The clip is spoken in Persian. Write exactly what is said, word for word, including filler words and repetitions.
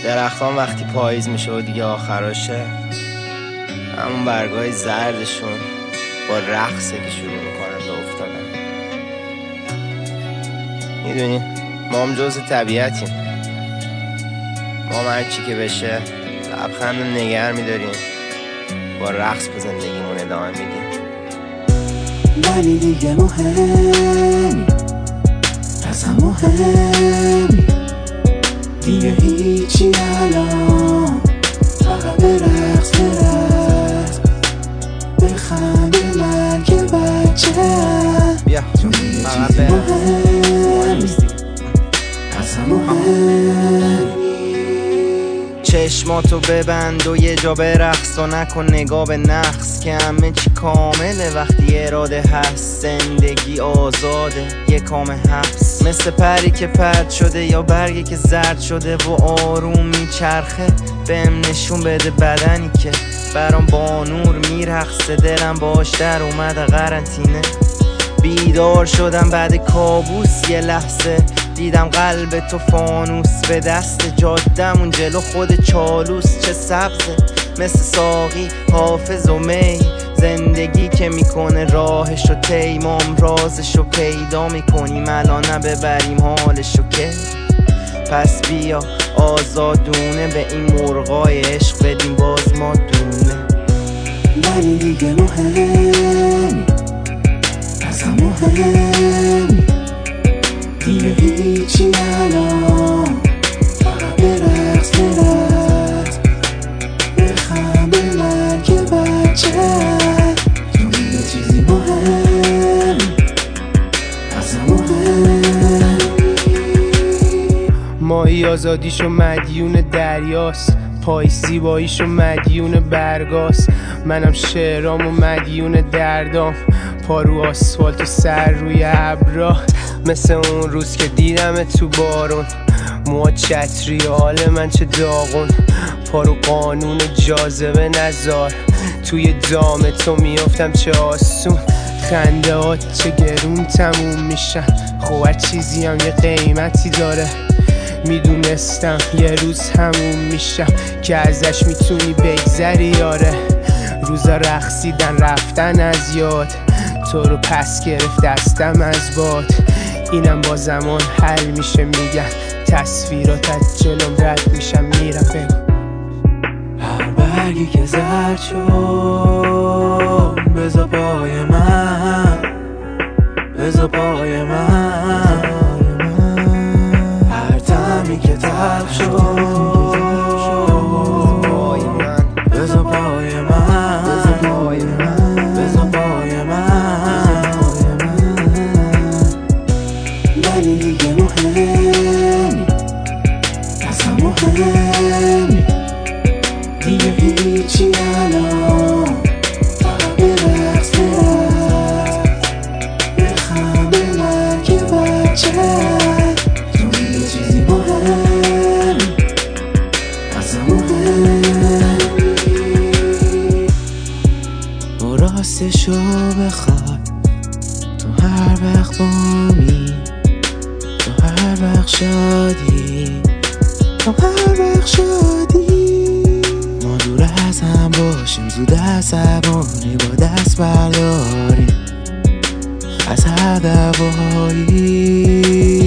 درختان وقتی پاییز میشه و دیگه آخراشه، همون برگای زردشون با رقصه که شروع میکنن به افتادن. میدونی ما هم جز طبیعتیم، ما هم هرچی که بشه لبخند رو نگر میداریم، با رقص به زندگیمون ادامه میدیم. ولی دیگه مهمی، اصلا مهمی دیگه هیچی الان، فقط به رقص برقص بخند به من که بچه بیا فقط به مهمی، اصلا مهمی. چشماتو ببند و یه جا برقص و نکن نگاه به نقص، که همه چی کامله وقتی اراده هست. زندگی آزاده یه کام حبس، مثل پری که پرد شده یا برگی که زرد شده و آروم میچرخه. بهم نشون بده بدنی که برام با نور میرقصه، دلم باش در اومده قرنطینه. بیدار شدم بعد کابوس، یه لحظه دیدم قلب تو فانوس به دست جادمون جلو خود چالوس. چه سبزه مثل ساقی حافظ و می، زندگی که میکنه راهشو طی، ما هم رازشو پیدا میکنیم الان نببریم حالشو که. پس بیا آزادونه به این مرغای عشق بدیم باز ما دونه. ولی دیگه مهمی، اصلا مهمی دیگه هیچی الان، فقط به رقص برقص بخند به من که بچه تو دیگه چیزی مهمی، اصلا مهمی. ماهی آزادیشو مدیون دریاست، پای زیباییشو مدیون برگاست. منم شعرام و مدیون دردام، پا رو آسفالت و سر روی ابرا. مثل اون روز که دیدم تو بارون، موها چتری حال من چه داغون. پا رو قانون جاذبه نزار، توی دام تو میافتم چه آسون. خنده هات چه گرون تموم میشن، خب هر چیزی هم یه قیمتی داره. میدونستم یه روز همون میشم که ازش میتونی بگذری یاره. روزا رقصیدن رفتن از یاد، تو رو پس گرفت دستم از باد. اینم با زمان حل میشه میگن، تصویرات از جلوم رد میشم میرم. بگو هر برگی که زرد شد بذار پای من، بذار پای من. هر تمی که تلخ شد بذار پای من، بذار پای من، بذار پای من. ولی دیگه مهمی، اصلا مهمی دیگه هیچی الان، فقط به رقص برقص بخند به من که بچه تو دیگه چیزی مهمی، اصلا مهمی. و راستشو بخوای تو هر وقت بامی، تو هر وقت شادی، تو هر وقت شادی. ما دور از هم باشیم زود عصبانی، با دست برداریم از هر دوایی.